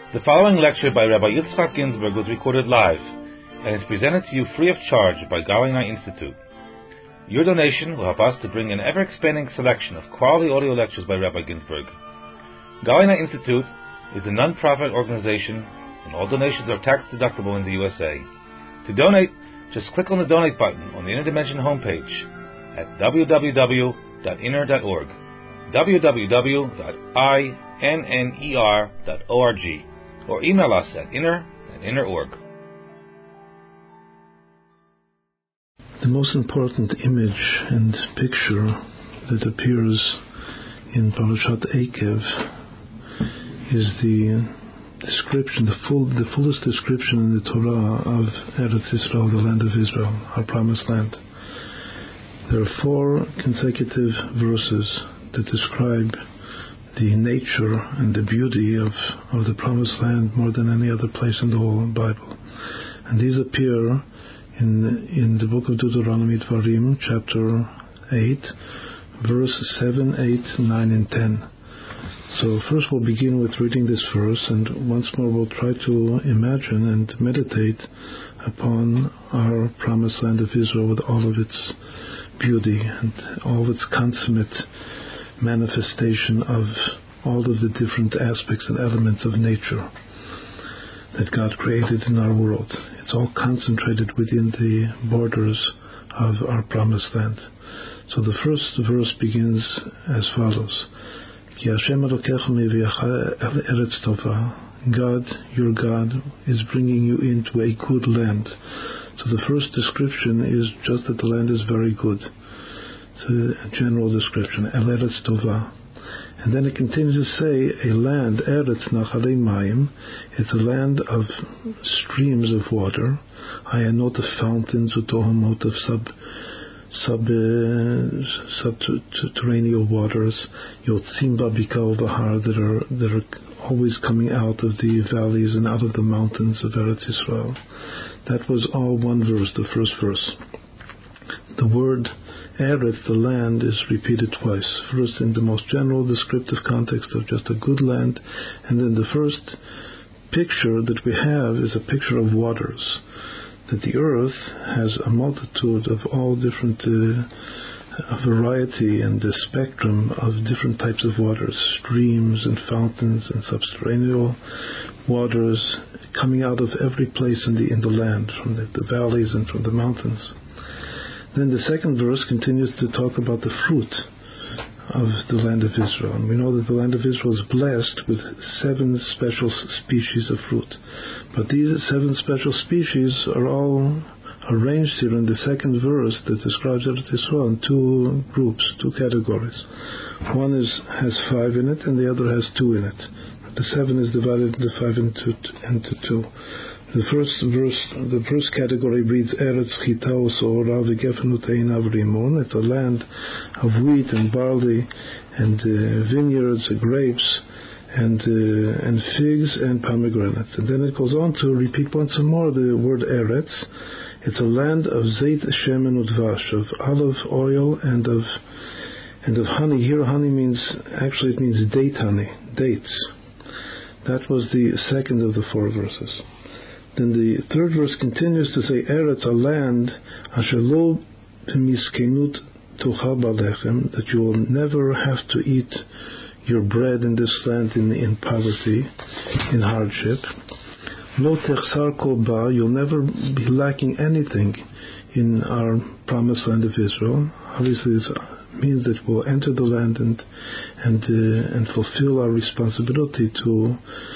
The following lecture by Rabbi Yitzchak Ginsburg was recorded live and is presented to you free of charge by Galina Institute. Your donation will help us to bring an ever-expanding selection of quality audio lectures by Rabbi Ginsburg. Galina Institute is a non-profit organization and all donations are tax-deductible in the USA. To donate, just click on the donate button on the Inner Dimension homepage at www.inner.org, www.inner.org, or email us at inner@inner.org. The most important image and picture that appears in Parashat Eikev is the description, the fullest description in the Torah of Eretz Yisrael, the land of Israel, our promised land. There are 4 consecutive verses that describe the nature and the beauty of the promised land more than any other place in the whole Bible. And these appear in the book of Deuteronomy, Dvarim, chapter 8, verse 7, 8, 9, and 10. So first we'll begin with reading this verse, and once more we'll try to imagine and meditate upon our promised land of Israel with all of its beauty and all of its consummate manifestation of all of the different aspects and elements of nature that God created in our world. It's all concentrated within the borders of our promised land. So the first verse begins as follows: Ki Hashem Elokecha meviacha el eretz tova. God, your God, is bringing you into a good land. So the first description is just that the land is very good. It's a general description, el eretz tova. And then it continues to say, a land, eretz nachalei mayim, it's a land of streams of water, ayanot of fountains, utohamot of subterranean waters, yotzim babikal bahar, that are always coming out of the valleys and out of the mountains of Eretz Yisrael. That was all one verse, the first verse. The word Eretz, the land, is repeated twice. First in the most general descriptive context of just a good land, and then the first picture that we have is a picture of waters. That the earth has a multitude of all different a variety and the spectrum of different types of waters, streams and fountains and subterranean waters coming out of every place in the land, from the valleys and from the mountains. Then the second verse continues to talk about the fruit of the land of Israel. And we know that the land of Israel is blessed with 7 special species of fruit. But these 7 special species are all arranged here in the second verse that describes Eretz Yisrael in 2 groups, 2 categories. One has 5 in it and the other has 2 in it. The 7 is divided into 5 into 2. The first category reads Eretz Chitao Sohora v'Gefen Utein Avrimun. It's a land of wheat and barley and vineyards, grapes and figs and pomegranates. And then it goes on to repeat once more the word Eretz. It's a land of Zeit Shemen Udvash, of olive oil and of honey. Here honey means date honey, dates. That was the second of the 4 verses. Then the third verse continues to say, Eretz, a land, asher lo b'miskenut tochal balechem, that you will never have to eat your bread in this land in poverty, in hardship. Lo techsar kol ba, you'll never be lacking anything in our promised land of Israel. Obviously, this means that we'll enter the land and fulfill our responsibility to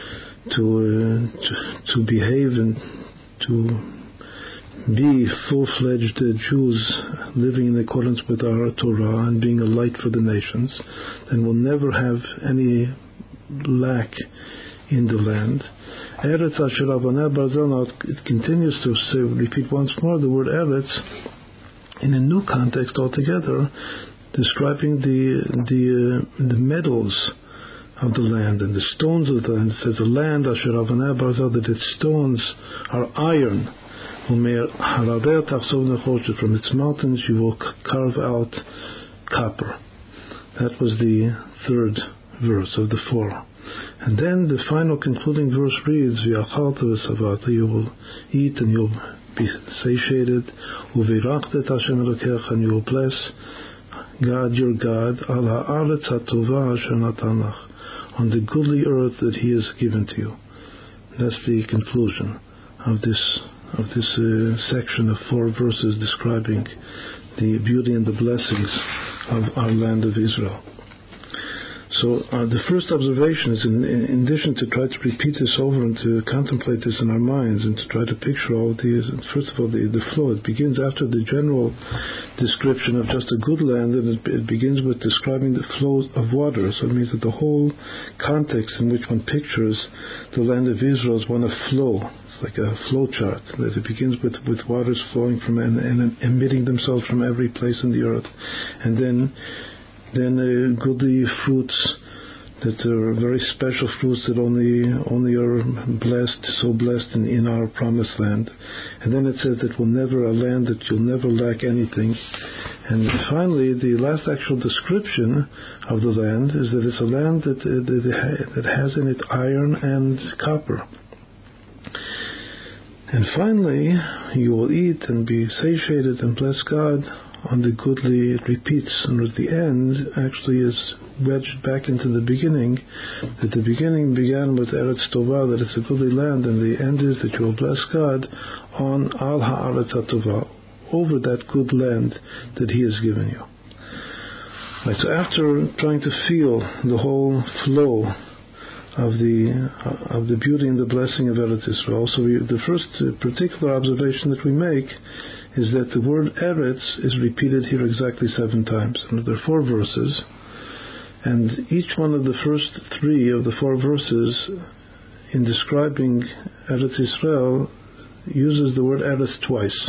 behave and to be full-fledged Jews living in accordance with our Torah and being a light for the nations, then we'll never have any lack in the land. Eretz asher avanei barzel. Now it continues to repeat once more the word Eretz in a new context altogether, describing the metals of the land and the stones of the land. It says the land asher avanei barzel, that its stones are iron. From its mountains you will carve out copper. That was the third verse of the 4. And then the final concluding verse reads, V'achalta v'savata, you will eat and you'll be satiated, U'v'irachta et Hashem Elokecha, and you will bless God your God, al ha'aretz ha'tova asher natan lach, on the goodly earth that He has given to you. That's the conclusion of this section of 4 verses describing the beauty and the blessings of our land of Israel. So the first observation is, in addition to try to repeat this over and to contemplate this in our minds and to try to picture all of these, first of all, the flow. It begins after the general description of just a good land, and it begins with describing the flow of water. So it means that the whole context in which one pictures the land of Israel is one of flow. It's like a flow chart, that it begins with waters flowing from and emitting themselves from every place in the earth, and then goodly fruits that are very special fruits that only are so blessed in our promised land. And then it says that a land that you'll never lack anything. And finally, the last actual description of the land is that it's a land that has in it iron and copper. And finally, you will eat and be satiated and bless God on the goodly. It repeats, and at the end actually is wedged back into the beginning, that the beginning began with Eretz Tovah, that it's a goodly land, and the end is that you will bless God on Al Ha'aretz HaTovah, over that good land that He has given you. Right, so after trying to feel the whole flow of the beauty and the blessing of Eretz Israel, so the first particular observation that we make is that the word Eretz is repeated here exactly 7 times. And there are 4 verses, and each one of the first 3 of the 4 verses in describing Eretz Israel uses the word Eretz twice.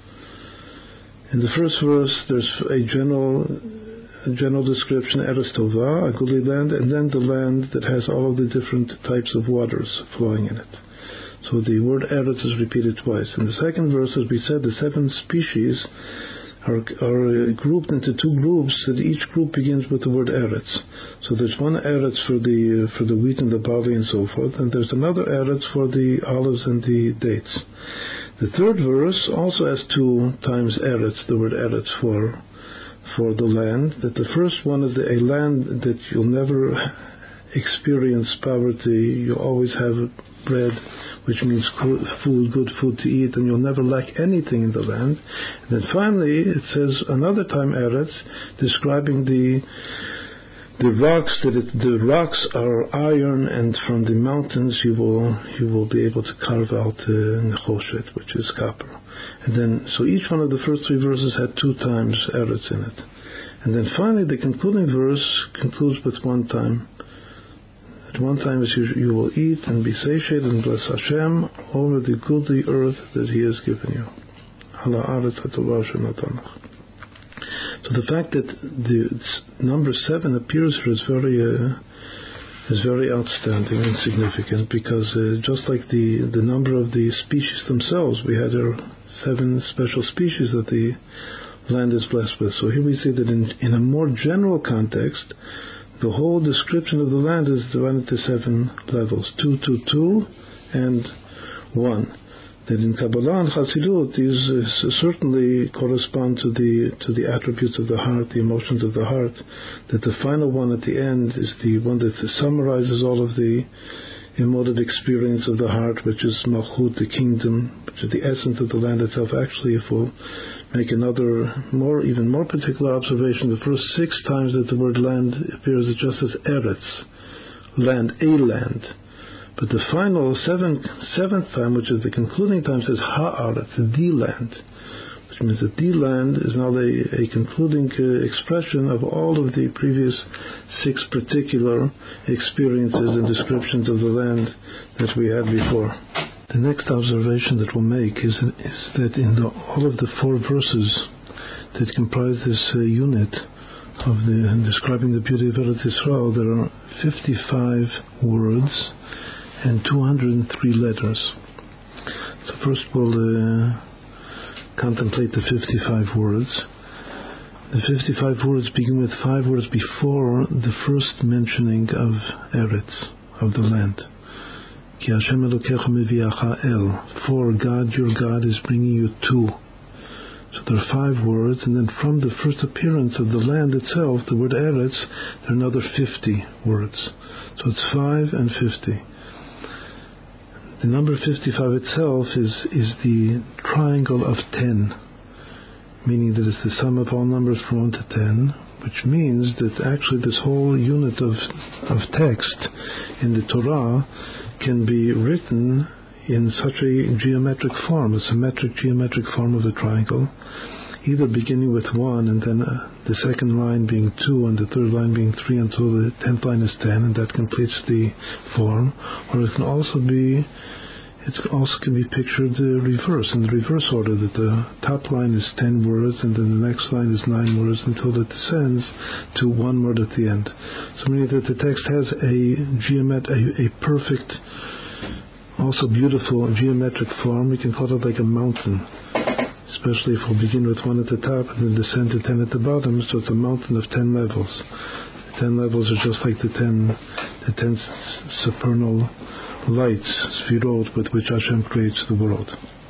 In the first verse, there's a general description, Eretz Tovah, a goodly land, and then the land that has all of the different types of waters flowing in it. So the word Eretz is repeated twice. In the second verse, as we said, the 7 species are grouped into 2 groups, and each group begins with the word Eretz. So there's one Eretz for the wheat and the barley and so forth, and there's another Eretz for the olives and the dates. The third verse also has 2 times Eretz, the word Eretz for the land. That the first one is a land that you'll never experience poverty, you always have bread, which means good food to eat, and you'll never lack anything in the land. And then finally it says another time Eretz, describing the rocks, the rocks are iron, and from the mountains you will be able to carve out nechoshet, which is copper. And then so each one of the first 3 verses had 2 times Eretz in it. And then finally the concluding verse concludes with 1 time. At 1 time is you will eat and be satiated and bless Hashem over the goodly earth that He has given you. So the fact that the number 7 appears here is very outstanding and significant, because just like the number of the species themselves, we had 7 special species that the land is blessed with. So here we see that in a more general context, the whole description of the land is divided into 7 levels, 2, 2, 2, and 1. That in Kabbalah and Chassidut, these certainly correspond to the attributes of the heart, the emotions of the heart. That the final one at the end is the one that summarizes all of the emotive experience of the heart, which is Malchut, the kingdom, which is the essence of the land itself. Actually, if we'll make another even more particular observation, the first 6 times that the word land appears, it just as Eretz, land, a land. But the final 7th time, which is the concluding time, says Ha'aretz, the land, which means that the land is now a concluding expression of all of the previous 6 particular experiences and descriptions of the land that we had before. The next observation that we'll make is that in all of the 4 verses that comprise this unit of describing the beauty of Eretz Israel, there are 55 words and 203 letters. So first we'll contemplate the 55 words. The 55 words begin with 5 words before the first mentioning of Eretz, of the land. Ki Hashem Elokecha meviacha el, for God, your God, is bringing you to. So there are 5 words, and then from the first appearance of the land itself, the word Eretz, there are another 50 words. So it's 5 and 50. The number 55 itself is the triangle of 10, meaning that it's the sum of all numbers from 1 to 10, which means that actually this whole unit of text in the Torah can be written in such a geometric form, a symmetric geometric form of a triangle, either beginning with 1 and then the second line being 2 and the third line being 3 until the 10th line is 10, and that completes the form. Or it can also be pictured reverse, in the reverse order, that the top line is 10 words and then the next line is 9 words until it descends to 1 word at the end. So meaning that the text has a perfect, also beautiful geometric form. We can call it like a mountain, especially if we'll begin with 1 at the top and then descend to 10 at the bottom. So it's a mountain of 10 levels. 10 levels are just like the 10 supernal lights, sphirot, with which Hashem creates the world.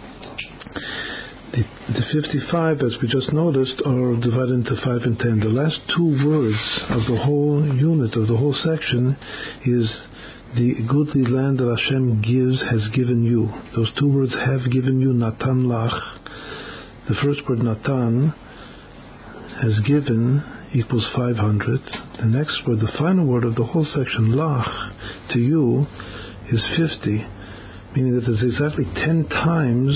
The 55, as we just noticed, are divided into 5 and 10. The last 2 words of the whole unit, of the whole section, is the goodly land that Hashem has given you. Those 2 words, have given you, natan lach. The first word, natan, has given, equals 500. The next word, the final word of the whole section, lach, to you, is 50, meaning that it's exactly 10 times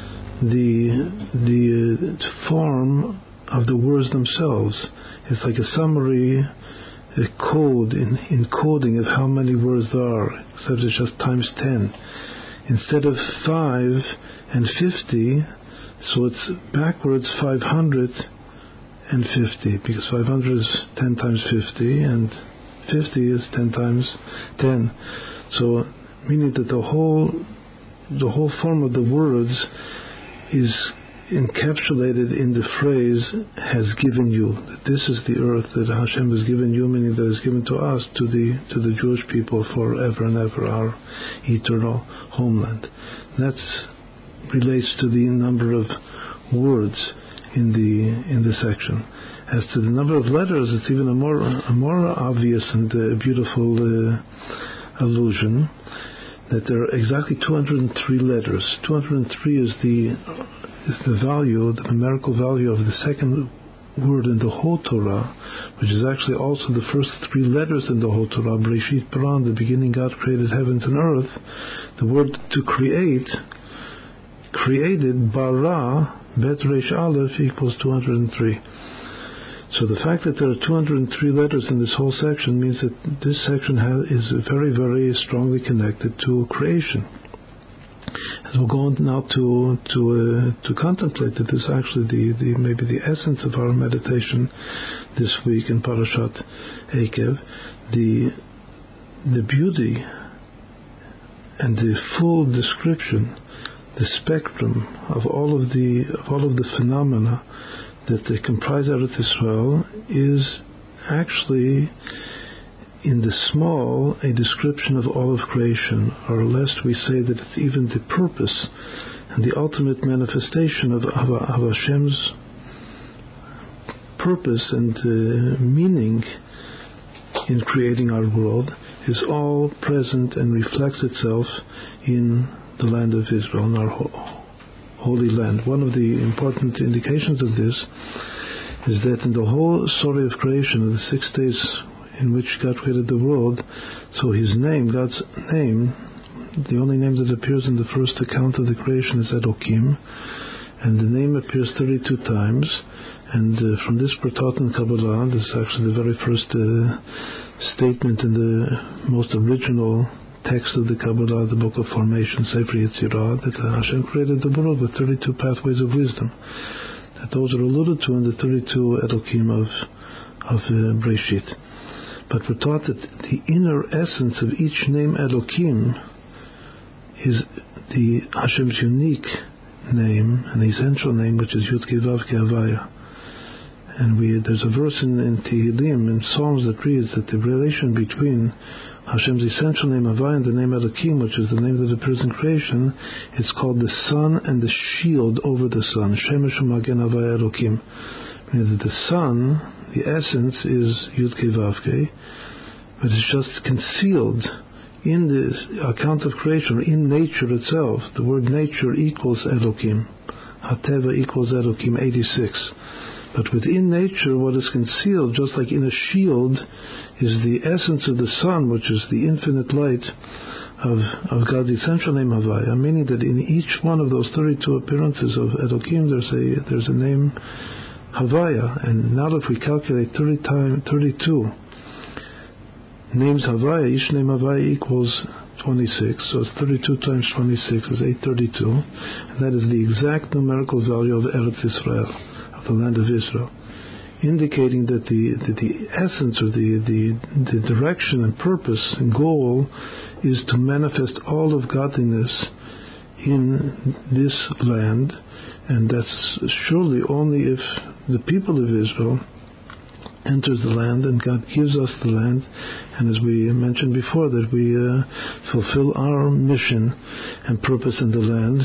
the form of the words themselves. It's like a summary, a code, encoding of how many words there are, except it's just times 10. Instead of 5 and 50, so it's backwards 550, because 500 is 10 times 50, and 50 is 10 times 10. So, meaning that the whole form of the words is encapsulated in the phrase, has given you. That this is the earth that Hashem has given you, meaning that is given to us, to the Jewish people forever and ever, our eternal homeland. That relates to the number of words in the section. As to the number of letters, it's even a more obvious and beautiful allusion, that there are exactly 203 letters. 203 is the value, the numerical value of the second word in the whole Torah, which is actually also the first 3 letters in the whole Torah. Bereshit bara, in the beginning God created heavens and earth. The word to create, created, bara, bet resh aleph, equals 203. So the fact that there are 203 letters in this whole section means that this section is very, very strongly connected to creation. As we'll go on now to contemplate that, this is actually maybe the essence of our meditation this week in Parashat Eikev, the beauty and the full description, the spectrum of all of the phenomena that they comprise Eretz Yisrael is actually, in the small, a description of all of creation, or lest we say that it's even the purpose and the ultimate manifestation of Hashem's purpose and meaning in creating our world, is all present and reflects itself in the land of Israel, in our Holy Land. One of the important indications of this is that in the whole story of creation, in the 6 days in which God created the world, so His name, God's name, the only name that appears in the first account of the creation is Elokim, and the name appears 32 times, and from this we're taught in Kabbalah. This is actually the very first statement in the most original text of the Kabbalah, the Book of Formation, Sefer Yetzirah, that Hashem created the world with 32 pathways of wisdom. That those are alluded to in the 32 Elokim of Breshit. But we're taught that the inner essence of each name Elokim is the Hashem's unique name, an essential name, which is Yud Kei Vav Kei Havaya. And there's a verse in Tehillim, in Psalms, that reads that the relation between Hashem's essential name Havaya and the name Elokim, which is the name that appears in creation, it's called the sun and the shield over the sun. Shemesh u'magen Havaya Elokim. Meaning that the sun, the essence is Yud Kei Vav Kei, but it's just concealed in the account of creation, in nature itself. The word nature equals Elokim. Hateva equals Elokim, 86. But within nature, what is concealed, just like in a shield, is the essence of the sun, which is the infinite light of God's essential name Havaya, meaning that in each one of those 32 appearances of Elokim, there's a name Havaya. And now if we calculate 32 names Havaya, each name Havaya equals 26, so it's 32 times 26 is 832, and that is the exact numerical value of Eretz Israel, of the land of Israel, indicating that the essence or the direction and purpose and goal is to manifest all of godliness in this land, and that's surely only if the people of Israel enters the land and God gives us the land, and as we mentioned before, that we fulfill our mission and purpose in the land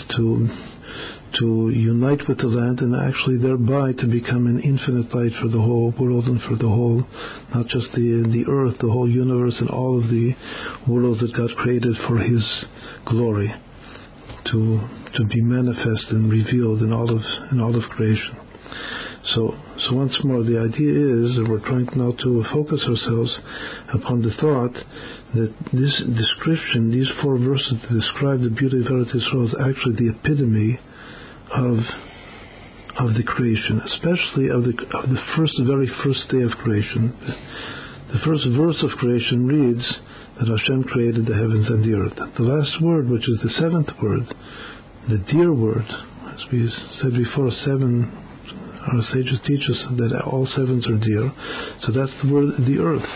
to unite with the land and actually thereby to become an infinite light for the whole world and for the whole, not just the earth, the whole universe and all of the worlds that God created for His glory, to be manifest and revealed in all of creation. So once more, the idea is that we're trying now to focus ourselves upon the thought that this description, these 4 verses that describe the beauty of Eretz Yisrael, is actually the epitome of the creation, especially of the very first day of creation. The first verse of creation reads that Hashem created the heavens and the earth. The last word, which is the 7th word, the dear word, as we said before, 7. Our sages teach us that all 7s are dear. So that's the word, the earth.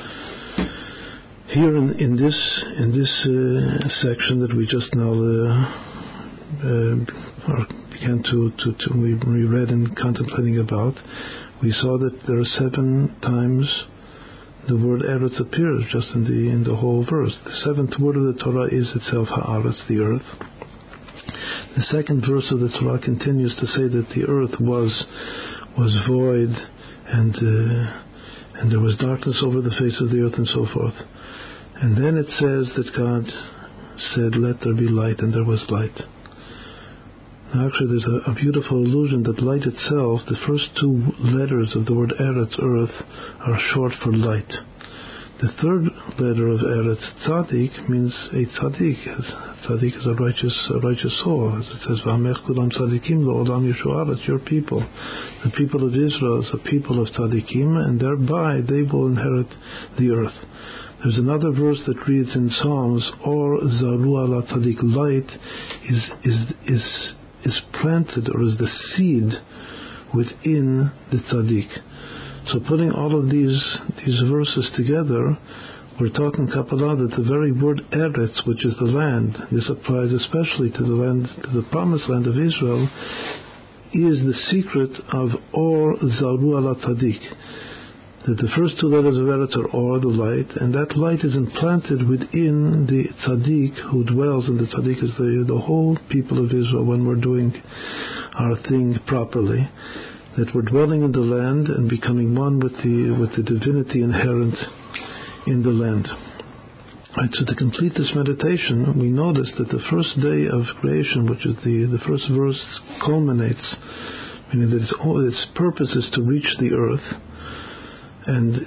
Here in this section that we just now began we read and contemplating about, we saw that there are 7 times the word Eretz appears just in the whole verse. The 7th word of the Torah is itself Haaretz, the earth. The 2nd verse of the Torah continues to say that the earth was void and there was darkness over the face of the earth and so forth. And then it says that God said, "Let there be light," and there was light. Now actually there's a beautiful allusion that light itself, the first 2 letters of the word Eretz, earth, are short for light. The 3rd letter of Eretz, Tzadik, means a Tzadik. Tzadik is a righteous soul. As it says, V'amech kulam tzadikim lo'olam yeshu'ah, it's your people. The people of Israel is a people of Tzadikim, and thereby they will inherit the earth. There's another verse that reads in Psalms, Or zaru ala tzadik, light is planted, or is the seed within the Tzadik. So putting all of these verses together, we're talking Kabbalah that the very word Eretz, which is the land, this applies especially to the land, to the promised land of Israel, is the secret of Or Zaru ala Tzadik. That the first 2 letters of Eretz are Or, the light, and that light is implanted within the Tzadik who dwells, and the Tzadik is the whole people of Israel when we're doing our thing properly. That we're dwelling in the land and becoming one with the divinity inherent in the land. Right, so to complete this meditation, we notice that the first day of creation, which is the first verse, culminates, meaning that its purpose is to reach the earth, and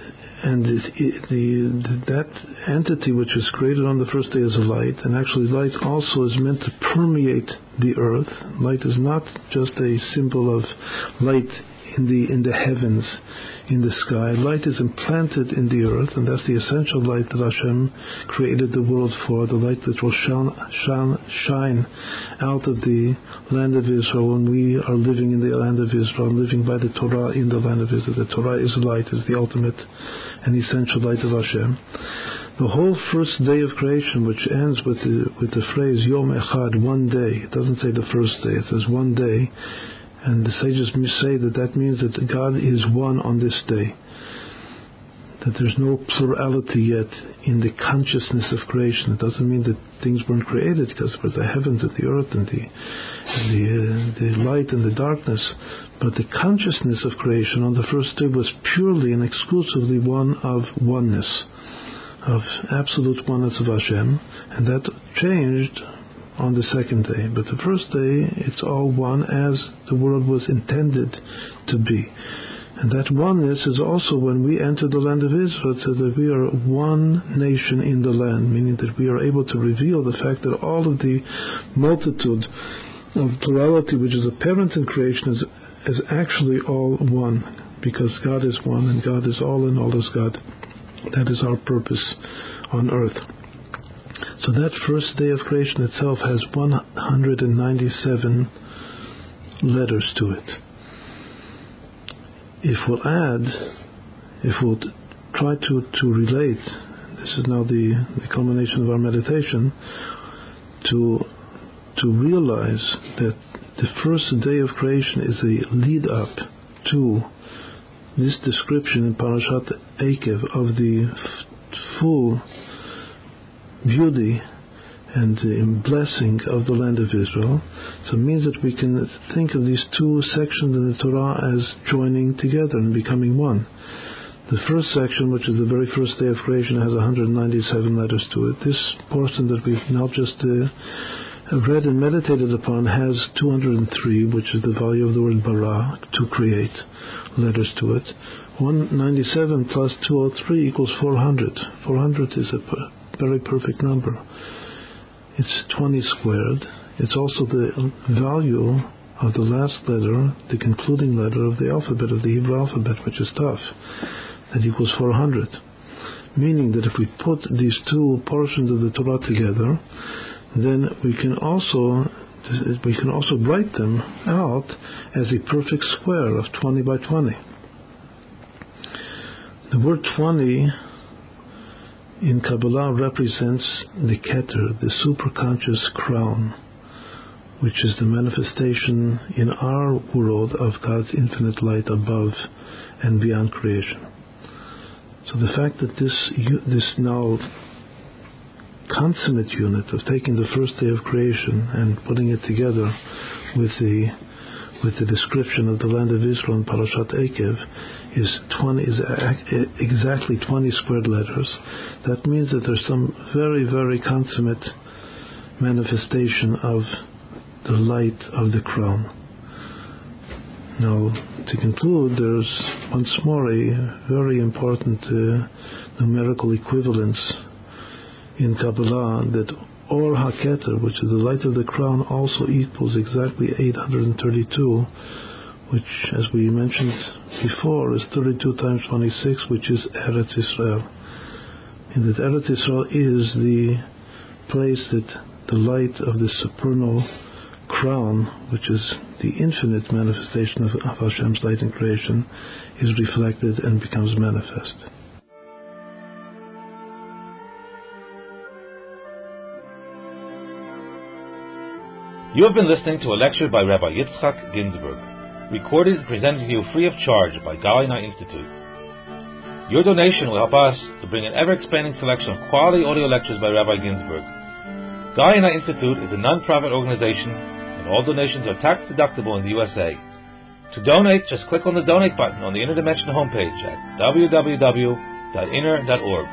that entity which is created on the first day is light, and actually light also is meant to permeate the earth. Light is not just a symbol of light in the heavens, in the sky. Light is implanted in the earth, and that's the essential light that Hashem created the world for, the light that will shine out of the land of Israel when we are living in the land of Israel, living by the Torah in the land of Israel. The Torah is light, is the ultimate and essential light of Hashem. The whole first day of creation, which ends with the phrase Yom Echad, one day. It doesn't say the first day, it says one day. And the sages say that means that God is one on this day. that there's no plurality yet in the consciousness of creation. It doesn't mean that things weren't created, because there were the heavens and the earth and the light and the darkness. But the consciousness of creation on the first day was purely and exclusively one of oneness, of absolute oneness of Hashem, and that changed on the second day. But the first day, it's all one as the world was intended to be. And that oneness is also when we enter the land of Israel, so that we are one nation in the land, meaning that we are able to reveal the fact that all of the multitude of plurality which is apparent in creation is actually all one, because God is one and God is all and all is God. That is our purpose on earth. So that first day of creation itself has 197 letters to it. If we'll try to relate, this is now the culmination of our meditation, to realize that the first day of creation is a lead up to this description in Parashat Eikev of the full beauty and blessing of the land of Israel. So it means that we can think of these two sections in the Torah as joining together and becoming one. The first section, which is the very first day of creation, has 197 letters to it. This portion that we've now just read and meditated upon has 203, which is the value of the word bara, to create, letters to it. 197 plus 203 equals 400. 400 is a very perfect number. It's 20 squared. It's also the value of the last letter, the concluding letter of the alphabet, of the Hebrew alphabet, which is Taf. That equals 400. Meaning that if we put these two portions of the Torah together, then we can also write them out as a perfect square of 20 by 20. The word 20 in Kabbalah represents the Keter, the superconscious crown, which is the manifestation in our world of God's infinite light above and beyond creation. So the fact that this now consummate unit of taking the first day of creation and putting it together with the description of the land of Israel in Parashat Eikev is exactly 20 squared letters. That means that there's some very, very consummate manifestation of the light of the crown. Now, to conclude, there's once more a very important numerical equivalence in Kabbalah, that Or HaKeter, which is the light of the crown, also equals exactly 832, which, as we mentioned before, is 32 times 26, which is Eretz Israel. And that Eretz Israel is the place that the light of the supernal crown, which is the infinite manifestation of Hashem's light in creation, is reflected and becomes manifest. You have been listening to a lecture by Rabbi Yitzchak Ginsburg, recorded and presented to you free of charge by Galilei Institute. Your donation will help us to bring an ever-expanding selection of quality audio lectures by Rabbi Ginsburg. Galilei Institute is a non-profit organization, and all donations are tax-deductible in the USA. To donate, just click on the Donate button on the Interdimension homepage at www.inner.org,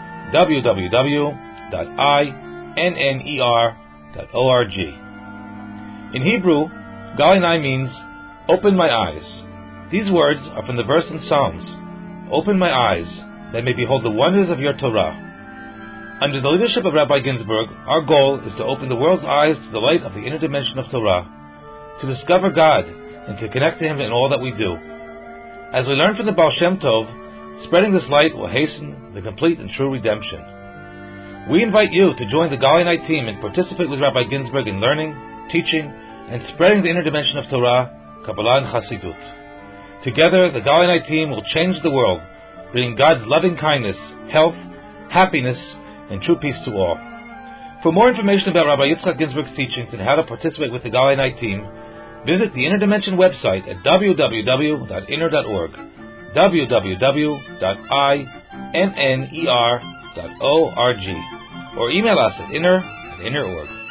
www.inner.org. In Hebrew, Galilei means, open my eyes. These words are from the verse in Psalms, open my eyes, that I may behold the wonders of your Torah. Under the leadership of Rabbi Ginsburg, our goal is to open the world's eyes to the light of the inner dimension of Torah, to discover God, and to connect to Him in all that we do. As we learn from the Baal Shem Tov, spreading this light will hasten the complete and true redemption. We invite you to join the Galilei team and participate with Rabbi Ginsburg in learning, teaching, and spreading the inner dimension of Torah, Kabbalah, and Hasidut. Together, the Galilei team will change the world, bringing God's loving kindness, health, happiness, and true peace to all. For more information about Rabbi Yitzchak Ginsburg's teachings and how to participate with the Galilei team, visit the Inner Dimension website at www.inner.org, www.inner.org. nner.org, or email us at inner@inner.org.